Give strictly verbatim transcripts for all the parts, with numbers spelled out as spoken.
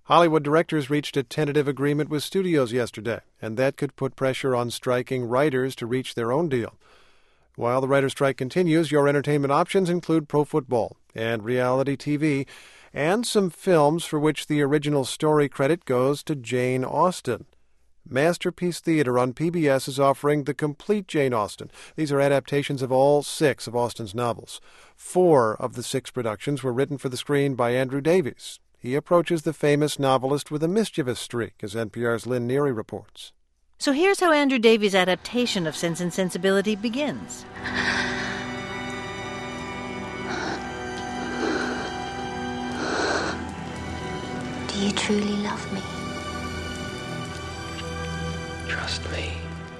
Hollywood directors reached a tentative agreement with studios yesterday, and that could put pressure on striking writers to reach their own deal. While the writer's strike continues, your entertainment options include pro football and reality T V, and some films for which the original story credit goes to Jane Austen. Masterpiece Theater on P B S is offering the complete Jane Austen. These are adaptations of all six of Austen's novels. Four of the six productions were written for the screen by Andrew Davies. He approaches the famous novelist with a mischievous streak, as N P R's Lynn Neary reports. So here's how Andrew Davies' adaptation of Sense and Sensibility begins. Do you truly love me? Trust me.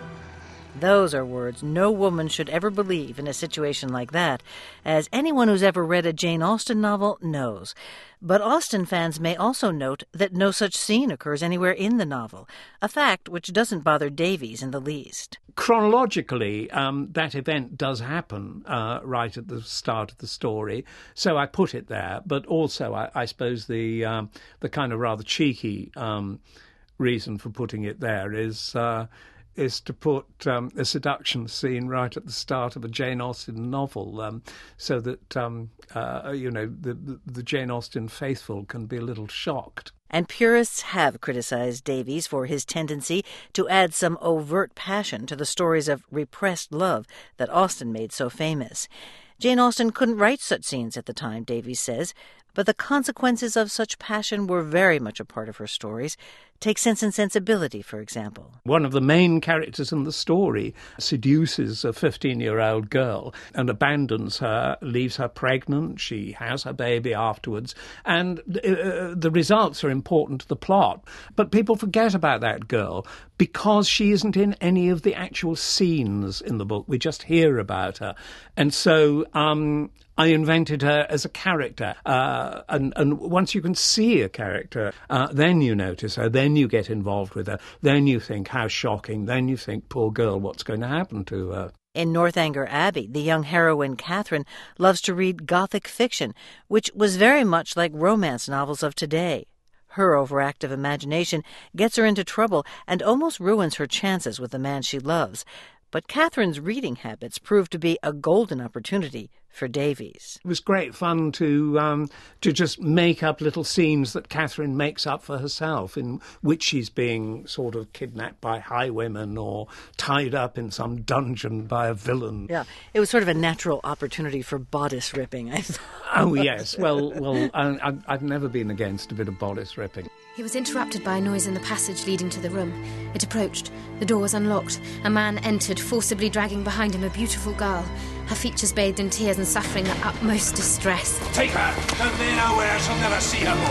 Those are words no woman should ever believe in a situation like that, as anyone who's ever read a Jane Austen novel knows. But Austen fans may also note that no such scene occurs anywhere in the novel, a fact which doesn't bother Davies in the least. Chronologically, um, that event does happen uh, right at the start of the story, so I put it there. But also, I, I suppose the um, the kind of rather cheeky um, reason for putting it there is uh, is to put um, a seduction scene right at the start of a Jane Austen novel, um, so that um, uh, you know the, the the Jane Austen faithful can be a little shocked. And purists have criticized Davies for his tendency to add some overt passion to the stories of repressed love that Austen made so famous. Jane Austen couldn't write such scenes at the time, Davies says, but the consequences of such passion were very much a part of her stories. Take Sense and Sensibility, for example. One of the main characters in the story seduces a fifteen-year-old girl and abandons her, leaves her pregnant. She has her baby afterwards, and uh, the results are important to the plot. But people forget about that girl because she isn't in any of the actual scenes in the book. We just hear about her. And so um, I invented her as a character. Uh, and, and once you can see a character, uh, then you notice her, then you get involved with her, then you think, how shocking, then you think, poor girl, what's going to happen to her? In Northanger Abbey, the young heroine Catherine loves to read Gothic fiction, which was very much like romance novels of today. Her overactive imagination gets her into trouble and almost ruins her chances with the man she loves. But Catherine's reading habits proved to be a golden opportunity for Davies. It was great fun to um, to just make up little scenes that Catherine makes up for herself, in which she's being sort of kidnapped by highwaymen or tied up in some dungeon by a villain. Yeah, it was sort of a natural opportunity for bodice ripping, I thought. Oh, yes. Well, well, I, I've never been against a bit of bodice ripping. He was interrupted by a noise in the passage leading to the room. It approached. The door was unlocked. A man entered, forcibly dragging behind him a beautiful girl, her features bathed in tears and suffering the utmost distress. Take her! Convey her where I shall never see her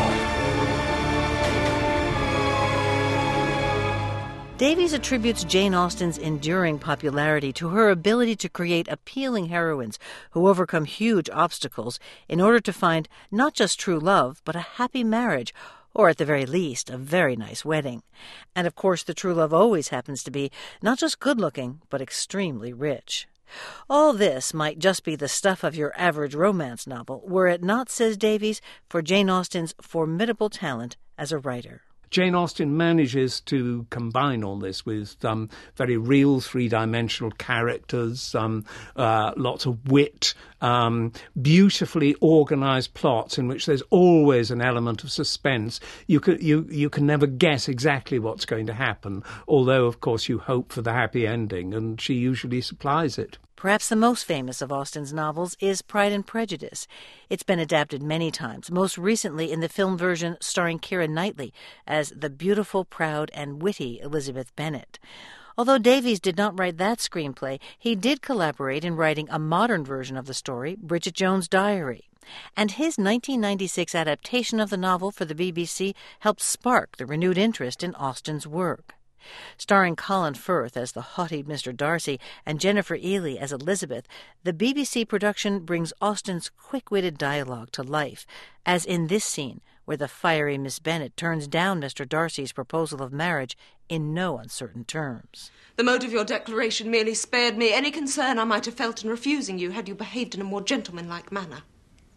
more. Davies attributes Jane Austen's enduring popularity to her ability to create appealing heroines who overcome huge obstacles in order to find not just true love, but a happy marriage, or at the very least, a very nice wedding. And of course, the true love always happens to be not just good-looking, but extremely rich. All this might just be the stuff of your average romance novel, were it not, says Davies, for Jane Austen's formidable talent as a writer. Jane Austen manages to combine all this with um, very real three-dimensional characters, um, uh, lots of wit, um, beautifully organised plots in which there's always an element of suspense. You can, you, you can never guess exactly what's going to happen, although, of course, you hope for the happy ending, and she usually supplies it. Perhaps the most famous of Austen's novels is Pride and Prejudice. It's been adapted many times, most recently in the film version starring Keira Knightley as the beautiful, proud, and witty Elizabeth Bennet. Although Davies did not write that screenplay, he did collaborate in writing a modern version of the story, Bridget Jones' Diary. And his nineteen ninety-six adaptation of the novel for the B B C helped spark the renewed interest in Austen's work. Starring Colin Firth as the haughty Mister Darcy and Jennifer Ely as Elizabeth, the B B C production brings Austen's quick-witted dialogue to life, as in this scene where the fiery Miss Bennet turns down Mister Darcy's proposal of marriage in no uncertain terms. The mode of your declaration merely spared me any concern I might have felt in refusing you had you behaved in a more gentlemanlike manner.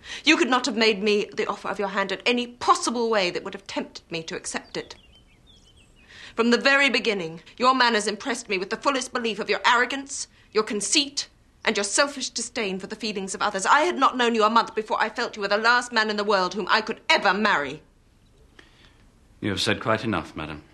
You could not have made me the offer of your hand in any possible way that would have tempted me to accept it. From the very beginning, your manners impressed me with the fullest belief of your arrogance, your conceit, and your selfish disdain for the feelings of others. I had not known you a month before I felt you were the last man in the world whom I could ever marry. You have said quite enough, madam.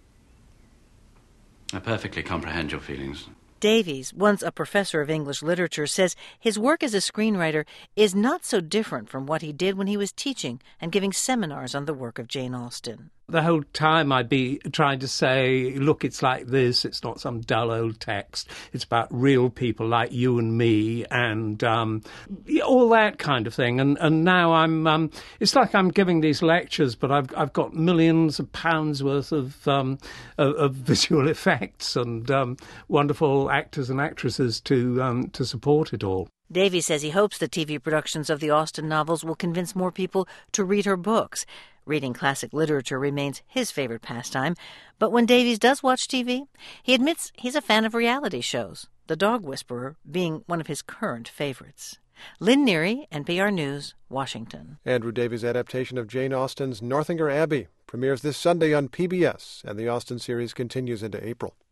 I perfectly comprehend your feelings. Davies, once a professor of English literature, says his work as a screenwriter is not so different from what he did when he was teaching and giving seminars on the work of Jane Austen. The whole time I'd be trying to say, look, it's like this, it's not some dull old text, it's about real people like you and me, and um, all that kind of thing. And and now I'm, um, it's like I'm giving these lectures, but I've I've got millions of pounds worth of um, of, of visual effects and um, wonderful actors and actresses to um, to support it all. Davies says he hopes the T V productions of the Austen novels will convince more people to read her books. Reading classic literature remains his favorite pastime, but when Davies does watch T V, he admits he's a fan of reality shows, The Dog Whisperer being one of his current favorites. Lynn Neary, N P R News, Washington. Andrew Davies' adaptation of Jane Austen's Northanger Abbey premieres this Sunday on P B S, and the Austen series continues into April.